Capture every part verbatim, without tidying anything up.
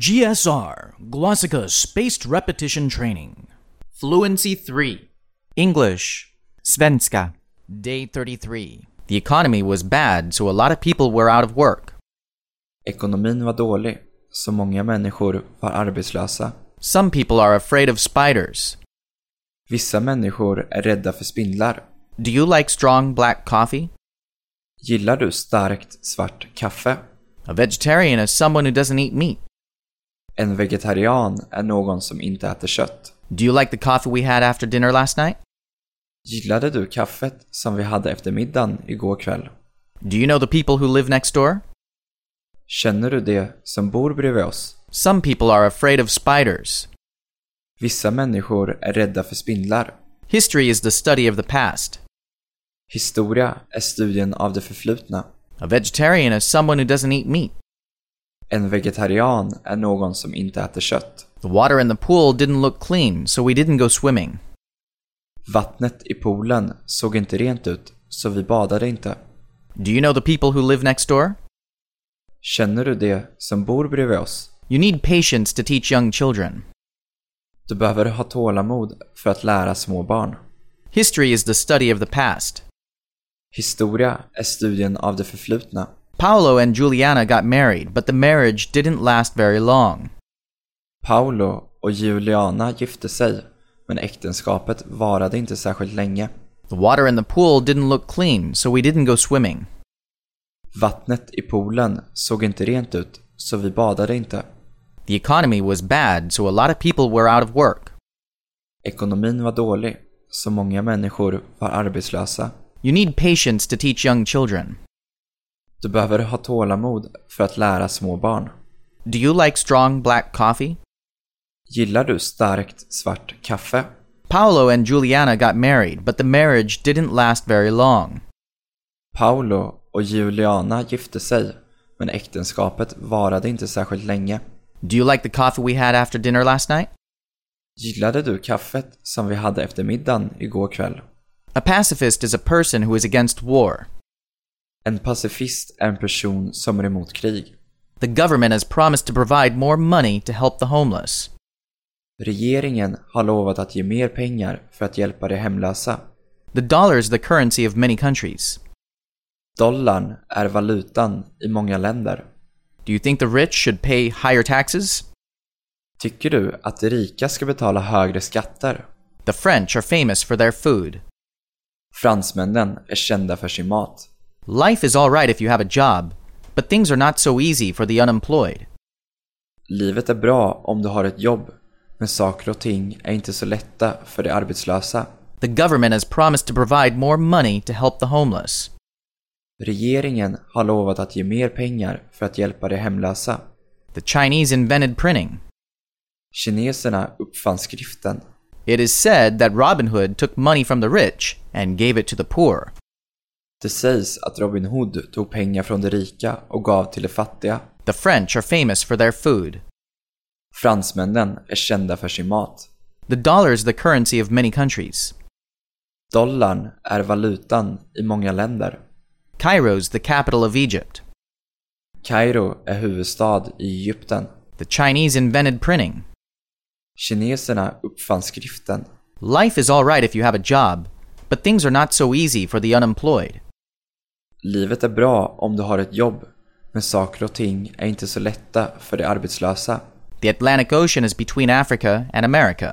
G S R, Glossika Spaced Repetition Training. Fluency three. English. Svenska. Day thirty-three. The economy was bad, so a lot of people were out of work. Ekonomin var dålig, så många människor var arbetslösa. Some people are afraid of spiders. Vissa människor är rädda för spindlar. Do you like strong black coffee? Gillar du starkt svart kaffe? A vegetarian is someone who doesn't eat meat. En vegetarian är någon som inte äter kött. Do you like the coffee we had after dinner last night? Gillade du kaffet som vi hade efter middagen igår kväll? Do you know the people who live next door? Känner du det som bor bredvid oss? Some people are afraid of spiders. Vissa människor är rädda för spindlar. History is the study of the past. Historia är studien av det förflutna. A vegetarian is someone who doesn't eat meat. En vegetarian är någon som inte äter kött. The water in the pool didn't look clean, so we didn't go swimming. Vattnet i poolen såg inte rent ut, så vi badade inte. Do you know the people who live next door? Känner du det som bor bredvid oss? You need patience to teach young children. Du behöver ha tålamod för att lära små barn. History is the study of the past. Historia är studien av det förflutna. Paolo and Juliana got married, but the marriage didn't last very long. Paolo och Juliana gifte sig, men äktenskapet varade inte särskilt länge. The water in the pool didn't look clean, so we didn't go swimming. Vattnet i poolen såg inte rent ut, så vi badade inte. The economy was bad, so a lot of people were out of work. Ekonomin var dålig, så många människor var arbetslösa. You need patience to teach young children. Du behöver ha tålamod för att lära små barn. Do you like strong black coffee? Gillar du starkt svart kaffe? Paolo and Juliana got married, but the marriage didn't last very long. Paolo och Juliana gifte sig, men äktenskapet varade inte särskilt länge. Do you like the coffee we had after dinner last night? Gillade du kaffet som vi hade efter middagen igår kväll? A pacifist is a person who is against war. En pacifist är en person som är emot krig. The government has promised to provide more money to help the homeless. Regeringen har lovat att ge mer pengar för att hjälpa de hemlösa. The dollar is the currency of many countries. Dollarn är valutan i många länder. Do you think the rich should pay higher taxes? Tycker du att de rika ska betala högre skatter? The French are famous for their food. Fransmännen är kända för sin mat. Life is all right if you have a job, but things are not so easy for the unemployed. Livet är bra om du har ett jobb, men saker och ting är inte så lätta för de arbetslösa. The government has promised to provide more money to help the homeless. Regeringen har lovat att ge mer pengar för att hjälpa de hemlösa. The Chinese invented printing. Kineserna uppfann skriften. It is said that Robin Hood took money from the rich and gave it to the poor. Det sägs att Robin Hood tog pengar från de rika och gav till de fattiga. The French are famous for their food. Fransmännen är kända för sin mat. The dollar is the currency of many countries. Dollarn är valutan i många länder. Cairo is the capital of Egypt. Kairo är huvudstad i Egypten. The Chinese invented printing. Kineserna uppfann skriften. Life is all right if you have a job, but things are not so easy for the unemployed. Livet är bra om du har ett jobb, men saker och ting är inte så lätta för de arbetslösa. The Atlantic Ocean is between Africa and America.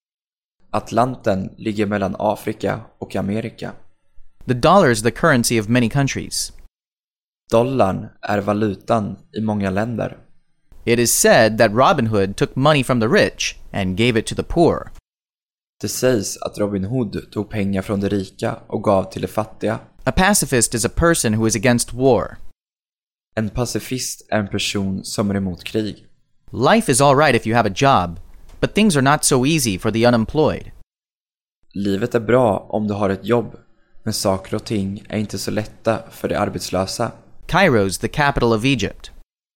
Atlanten ligger mellan Afrika och Amerika. The dollar is the currency of many countries. Dollarn är valutan i många länder. It is said that Robin Hood took money from the rich and gave it to the poor. Det sägs att Robin Hood tog pengar från de rika och gav till de fattiga. A pacifist is a person who is against war. En pacifist är en person som är emot krig. Life is all right if you have a job, but things are not so easy for the unemployed. Livet är bra om du har ett jobb, men saker och ting är inte så lätta för de arbetslösa. Cairo is the capital of Egypt.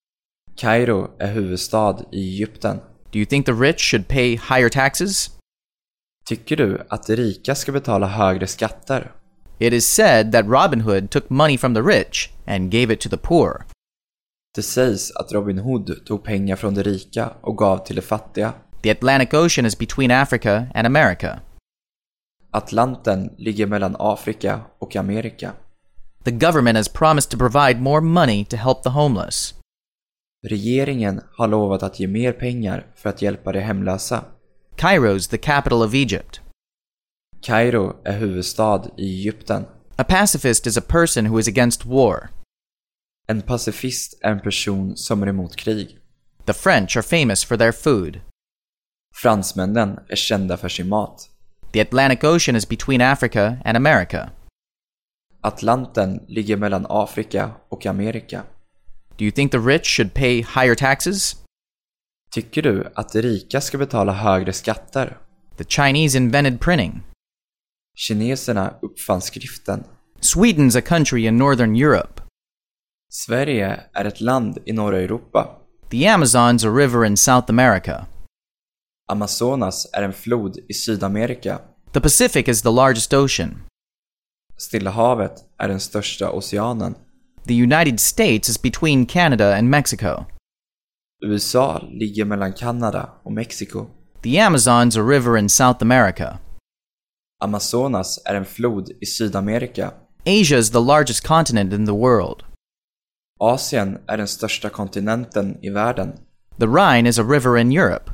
Kairo är huvudstad i Egypten. Do you think the rich should pay higher taxes? Tycker du att de rika ska betala högre skatter? It is said that Robin Hood took money from the rich and gave it to the poor. Det sägs att Robin Hood tog pengar från de rika och gav till de fattiga. The Atlantic Ocean is between Africa and America. Atlanten ligger mellan Afrika och Amerika. The government has promised to provide more money to help the homeless. Regeringen har lovat att ge mer pengar för att hjälpa de hemlösa. Cairo's the capital of Egypt. Kairo är huvudstad i Egypten. A pacifist is a person who is against war. En pacifist är en person som är emot krig. The French are famous for their food. Fransmännen är kända för sin mat. The Atlantic Ocean is between Africa and America. Atlanten ligger mellan Afrika och Amerika. Do you think the rich should pay higher taxes? Tycker du att de rika ska betala högre skatter? The Chinese invented printing. Kineserna uppfann skriften. Sweden's a country in northern Europe. Sverige är ett land i norra Europa. The Amazon's a river in South America. Amazonas är en flod i Sydamerika. The Pacific is the largest ocean. Stilla havet är den största oceanen. The United States is between Canada and Mexico. U S A ligger mellan Kanada och Mexiko. The Amazon's a river in South America. Amazonas är en flod i Sydamerika. Asia is the largest continent in the world. Asien är den största kontinenten i världen. The Rhine is a river in Europe.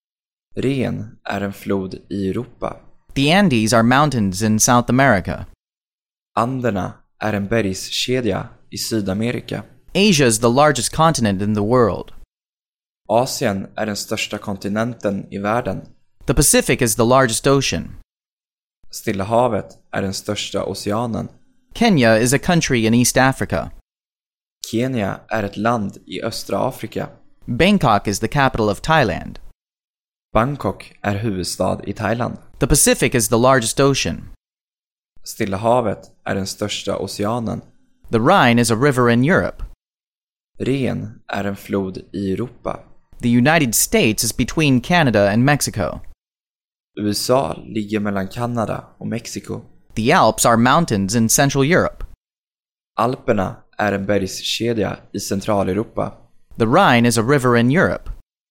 Ren är en flod i Europa. The Andes are mountains in South America. Anderna är en bergskedja i Sydamerika. Asia is the largest continent in the world. Asien är den största kontinenten i världen. The Pacific is the largest ocean. Stilla havet är den största oceanen. Kenya is a country in East Africa. Kenya är ett land i östra Afrika. Bangkok is the capital of Thailand. Bangkok är huvudstad i Thailand. The Pacific is the largest ocean. Stilla havet är den största oceanen. The Rhine is a river in Europe. Ren är en flod i Europa. The United States is between Canada and Mexico. U S A ligger mellan Kanada och Mexiko. The Alps are mountains in Central Europe. Alperna är en bergskedja i Centraleuropa. The Rhine is a river in Europe.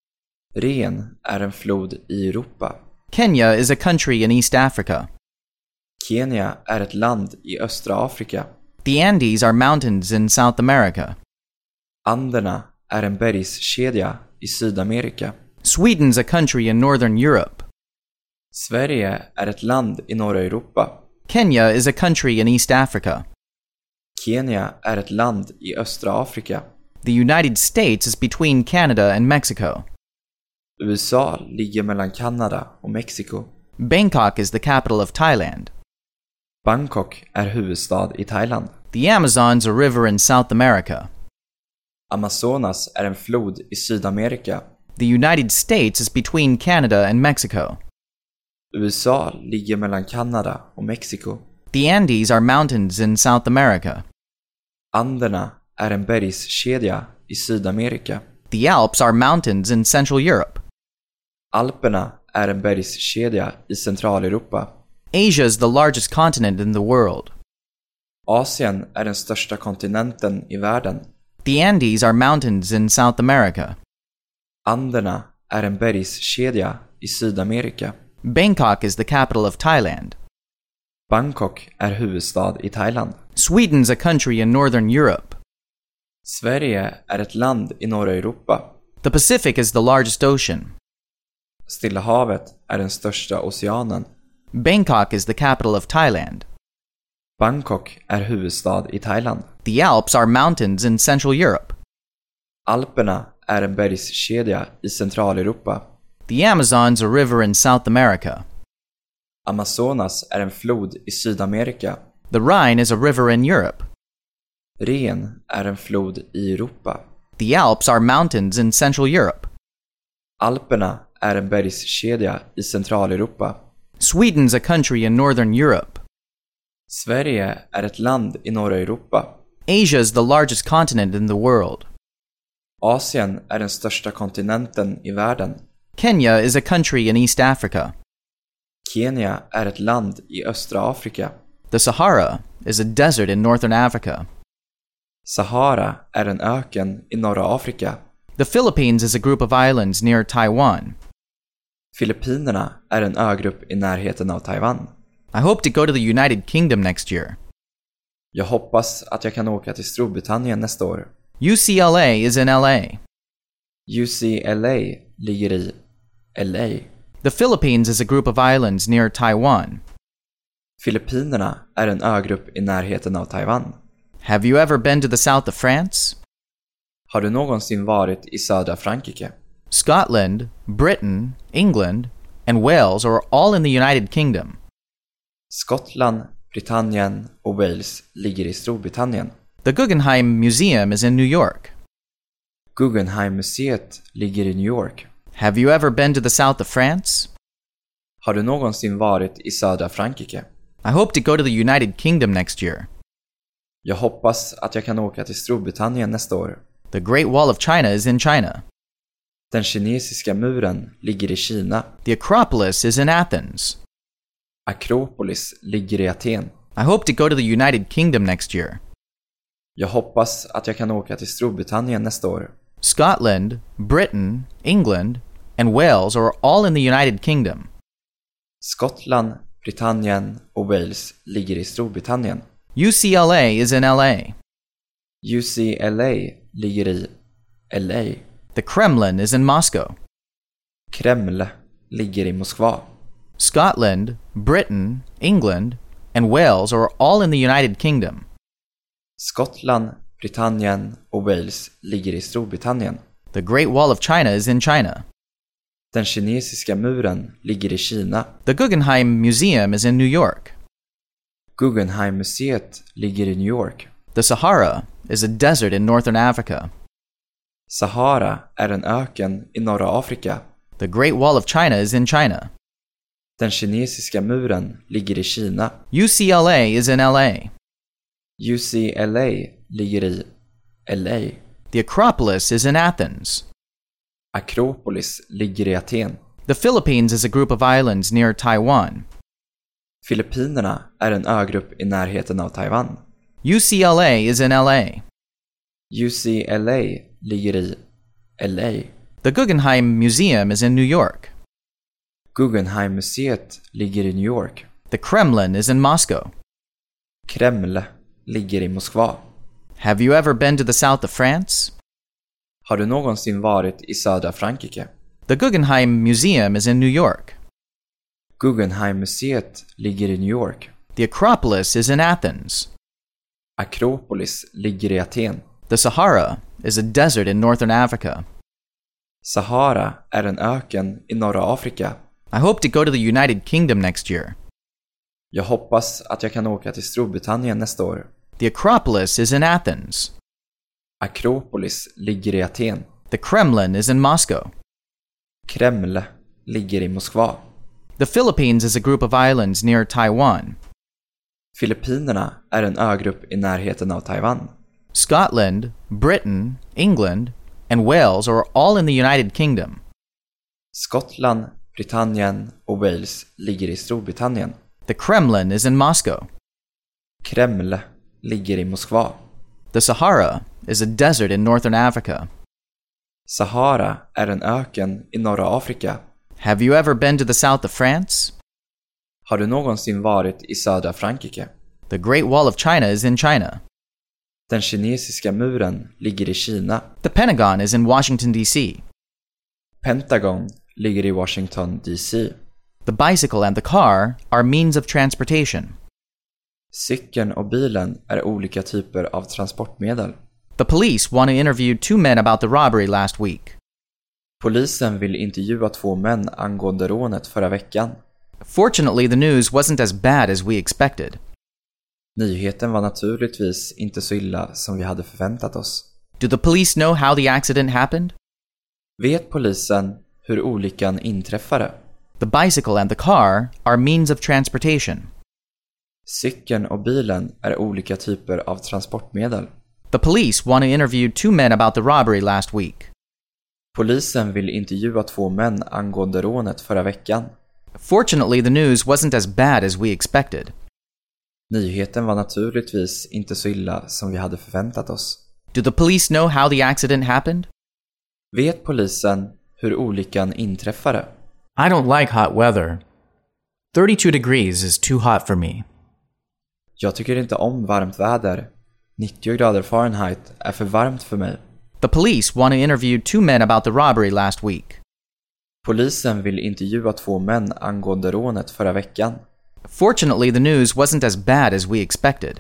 Ren är en flod i Europa. Kenya is a country in East Africa. Kenya är ett land i östra Afrika. The Andes are mountains in South America. Anderna är en bergskedja i Sydamerika. Sweden's a country in northern Europe. Sverige är ett land i norra Europa. Kenya is a country in East Africa. Kenya är ett land i östra Afrika. The United States is between Canada and Mexico. U S A ligger mellan Kanada och Mexiko. Bangkok is the capital of Thailand. Bangkok är huvudstad i Thailand. The Amazon's a river in South America. Amazonas är en flod i Sydamerika. The United States is between Canada and Mexico. U S A ligger mellan Kanada och Mexiko. The Andes are mountains in South America. Anderna är en bergskedja i Sydamerika. The Alps are mountains in Central Europe. Alperna är en bergskedja i Centraleuropa. Asia is the largest continent in the world. Asien är den största kontinenten i världen. The Andes are mountains in South America. Anderna är en bergskedja i Sydamerika. Bangkok is the capital of Thailand. Bangkok är huvudstad i Thailand. Sweden's a country in northern Europe. Sverige är ett land i norra Europa. The Pacific is the largest ocean. Stilla havet är den största oceanen. Bangkok is the capital of Thailand. Bangkok är huvudstad i Thailand. The Alps are mountains in Central Europe. Alperna är en bergskedja i Centraleuropa. The Amazon's a river in South America. Amazonas är en flod i Sydamerika. The Rhine is a river in Europe. Ren är en flod i Europa. The Alps are mountains in Central Europe. Alperna är en bergskedja i Centraleuropa. Sweden's a country in northern Europe. Sverige är ett land i norra Europa. Asia is the largest continent in the world. Asien är den största kontinenten i världen. Kenya is a country in East Africa. Kenya är ett land i östra Afrika. The Sahara is a desert in northern Africa. Sahara är en öken i norra Afrika. The Philippines is a group of islands near Taiwan. Filippinerna är en ögrupp i närheten av Taiwan. I hope to go to the United Kingdom next year. Jag hoppas att jag kan åka till Storbritannien nästa år. U C L A is in L A. U C L A ligger i L A. The Philippines is a group of islands near Taiwan. Filippinerna är en ögrupp i närheten av Taiwan. Have you ever been to the south of France? Har du någonsin varit i södra Frankrike? Scotland, Britain, England, and Wales are all in the United Kingdom. Skottland, Britannien och Wales ligger i Storbritannien. The Guggenheim Museum is in New York. Guggenheim-museet ligger i New York. Have you ever been to the south of France? Har du någonsin varit i södra Frankrike? I hope to go to the United Kingdom next year. Jag hoppas att jag kan åka till Storbritannien nästa år. The Great Wall of China is in China. Den kinesiska muren ligger i Kina. The Acropolis is in Athens. Akropolis ligger i Aten. I hope to go to the United Kingdom next year. Jag hoppas att jag kan åka till Storbritannien nästa år. Scotland, Britain, England, and Wales are all in the United Kingdom. Skottland, Britannien och Wales ligger i Storbritannien. U C L A is in L A. U C L A ligger i L A. The Kremlin is in Moscow. Kreml ligger i Moskva. Scotland, Britain, England, and Wales are all in the United Kingdom. Skottland, Britannien och Wales ligger i Storbritannien. The Great Wall of China is in China. Den kinesiska muren ligger i Kina. The Guggenheim Museum is in New York. Guggenheim-museet ligger i New York. The Sahara is a desert in northern Africa. Sahara är en öken i norra Afrika. The Great Wall of China is in China. Den kinesiska muren ligger i Kina. U C L A is in L A. U C L A ligger i L A. The Acropolis is in Athens. Akropolis ligger i Aten. The Philippines is a group of islands near Taiwan. Filippinerna är en ögrupp i närheten av Taiwan. U C L A is in L A. U C L A ligger i L A. The Guggenheim Museum is in New York. Guggenheim-museet ligger i New York. The Kremlin is in Moscow. Kreml ligger i Moskva. Have you ever been to the south of France? Har du någonsin varit i södra Frankrike? The Guggenheim Museum is in New York. Guggenheim-museet ligger i New York. The Acropolis is in Athens. Akropolis ligger i Aten. The Sahara is a desert in northern Africa. Sahara är en öken i norra Afrika. I hope to go to the United Kingdom next year. Jag hoppas att jag kan åka till Storbritannien nästa år. The Acropolis is in Athens. Akropolis ligger i Aten. The Kremlin is in Moscow. Kreml ligger i Moskva. The Philippines is a group of islands near Taiwan. Filippinerna är en ögrupp i närheten av Taiwan. Scotland, Britain, England, and Wales are all in the United Kingdom. Skottland, Britannien och Wales ligger i Storbritannien. The Kremlin is in Moscow. Kreml ligger i Moskva. The Sahara is a desert in northern Africa. Sahara är en öken i norra Afrika. Have you ever been to the south of France? Har du någonsin varit i södra Frankrike? The Great Wall of China is in China. Den kinesiska muren ligger i Kina. The Pentagon is in Washington, D C. Pentagon ligger i Washington, D C. The bicycle and the car are means of transportation. Cykeln och bilen är olika typer av transportmedel. The police want to interview two men about the robbery last week. Polisen vill intervjua två män angående rånet förra veckan. Fortunately, the news wasn't as bad as we expected. Nyheten var naturligtvis inte så illa som vi hade förväntat oss. Do the police know how the accident happened? Vet polisen hur olyckan inträffade? The bicycle and the car are means of transportation. Cykeln och bilen är olika typer av transportmedel. The police want to interview two men about the robbery last week. Polisen vill intervjua två män angående rånet förra veckan. Fortunately, the news wasn't as bad as we expected. Nyheten var naturligtvis inte så illa som vi hade förväntat oss. Do the police know how the accident happened? Vet polisen hur olyckan inträffade? I don't like hot weather. thirty-two degrees is too hot for me. Jag tycker inte om varmt väder. nittio grader Fahrenheit är för varmt för mig. The police want to interview two men about the robbery last week. Polisen vill intervjua två män angående rånet förra veckan. Fortunately, the news wasn't as bad as we expected.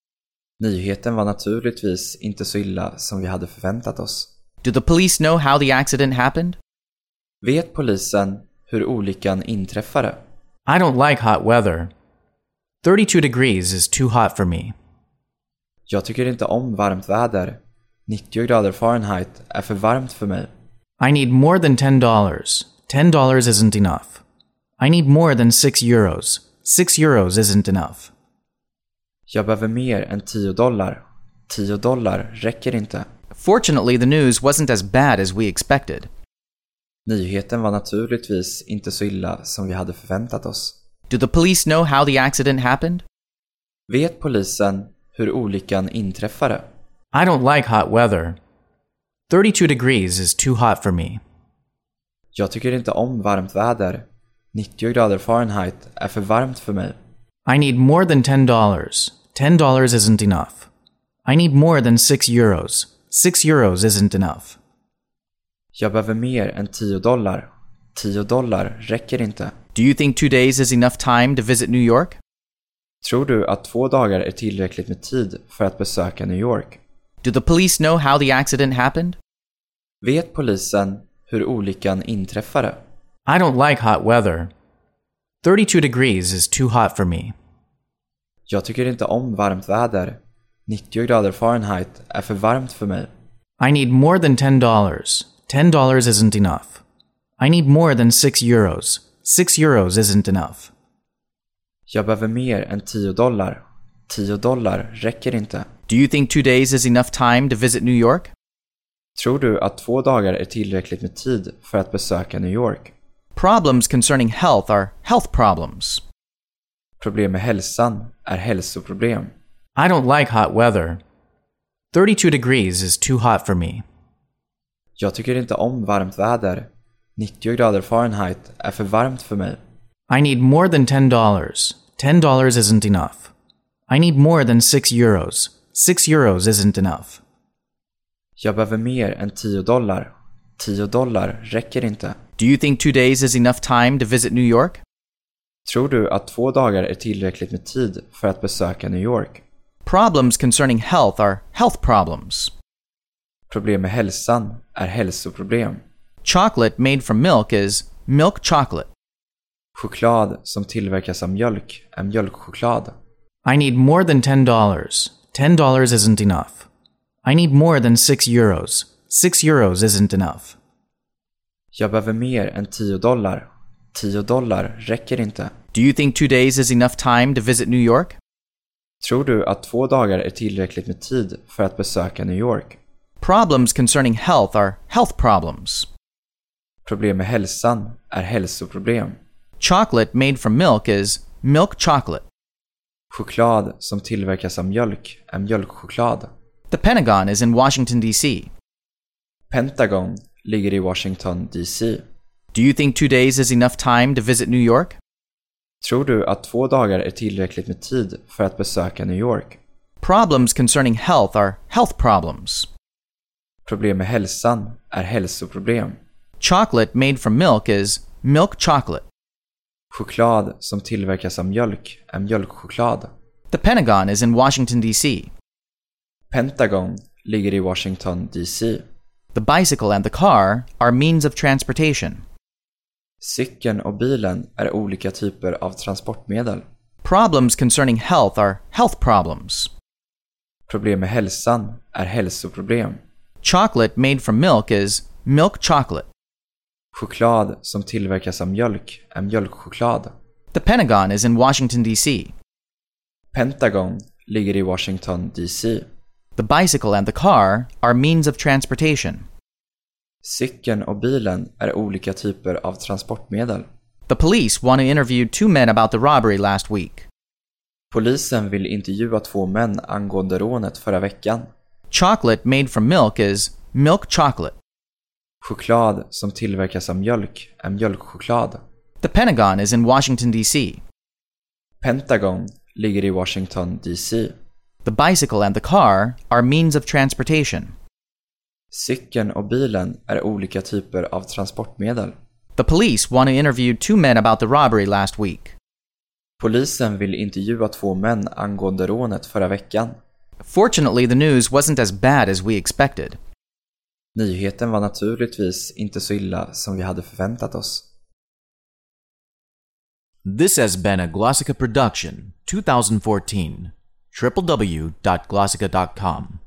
Nyheten var naturligtvis inte så illa som vi hade förväntat oss. Do the police know how the accident happened? Vet polisen hur olyckan inträffade? I don't like hot weather. thirty-two degrees is too hot for me. Jag tycker inte om varmt väder. nittio grader Fahrenheit är för varmt för mig. I need more than ten dollars. ten dollars isn't enough. I need more than six euros. six euros isn't enough. Jag behöver mer än tio dollar. tio dollar räcker inte. Fortunately, the news wasn't as bad as we expected. Nyheten var naturligtvis inte så illa som vi hade förväntat oss. Do the police know how the accident happened? Vet polisen hur olyckan inträffade? I don't like hot weather. thirty-two degrees is too hot for me. Jag tycker inte om varmt väder. nittio grader Fahrenheit är för varmt för mig. I need more than ten dollars. ten dollars isn't enough. I need more than six euros. six euros isn't enough. Jag behöver mer än tio dollar. tio dollar räcker inte. Do you think two days is enough time to visit New York? Tror du att två dagar är tillräckligt med tid för att besöka New York? Do the police know how the accident happened? Vet polisen hur olyckan inträffade? I don't like hot weather. thirty-two degrees is too hot for me. Jag tycker inte om varmt väder. nittio grader Fahrenheit är för varmt för mig. I need more than ten dollars. ten dollars isn't enough. I need more than six euros. six euros isn't enough. Jag behöver mer än tio dollar. tio dollar räcker inte. Do you think two days is enough time to visit New York? Tror du att två dagar är tillräckligt med tid för att besöka New York? Problems concerning health are health problems. Problem med hälsan är hälsoproblem. I don't like hot weather. thirty-two degrees is too hot for me. Jag tycker inte om varmt väder. nittio grader Fahrenheit är för varmt för mig. I need more than ten dollars. ten dollars isn't enough. I need more than six euros. six euros isn't enough. Jag behöver mer än tio dollar. tio dollar räcker inte. Do you think two days is enough time to visit New York? Tror du att två dagar är tillräckligt med tid för att besöka New York? Problems concerning health are health problems. Problem med hälsan är hälsoproblem. Chocolate made from milk is milk chocolate. Choklad som tillverkas av mjölk är mjölkchoklad. I need more than ten dollars. ten dollars isn't enough. I need more than six euros. six euros isn't enough. Jag behöver mer än tio dollar. tio dollar räcker inte. Do you think two days is enough time to visit New York? Tror du att två dagar är tillräckligt med tid för att besöka New York? Problems concerning health are health problems. Problem med hälsan är hälsoproblem. Chocolate made from milk is milk chocolate. Choklad som tillverkas av mjölk är mjölkchoklad. The Pentagon is in Washington, D C. Pentagon ligger i Washington, D C. Do you think two days is enough time to visit New York? Tror du att två dagar är tillräckligt med tid för att besöka New York? Problems concerning health are health problems. Problem med hälsan är hälsoproblem. Chocolate made from milk is milk chocolate. Choklad som tillverkas av mjölk är mjölkchoklad. The Pentagon is in Washington, D C. Pentagon ligger i Washington, D C. The bicycle and the car are means of transportation. Cykeln och bilen är olika typer av transportmedel. Problems concerning health are health problems. Problem med hälsan är hälsoproblem. Chocolate made from milk is milk chocolate. Choklad som tillverkas av mjölk är mjölkchoklad. The Pentagon is in Washington, D C. Pentagon ligger i Washington, D C. The bicycle and the car are means of transportation. Cykeln och bilen är olika typer av transportmedel. The police want to interview two men about the robbery last week. Polisen vill intervjua två män angående rånet förra veckan. Chocolate made from milk is milk chocolate. Choklad som tillverkas av mjölk är mjölkchoklad. The Pentagon is in Washington, D C. Pentagon ligger i Washington, D C. The bicycle and the car are means of transportation. Cykeln och bilen är olika typer av transportmedel. The police want to interview two men about the robbery last week. Polisen vill intervjua två män angående rånet förra veckan. Fortunately, the news wasn't as bad as we expected. Nyheten var naturligtvis inte så illa som vi hade förväntat oss. This has been a Glossica production, twenty fourteen. w w w dot glossica dot com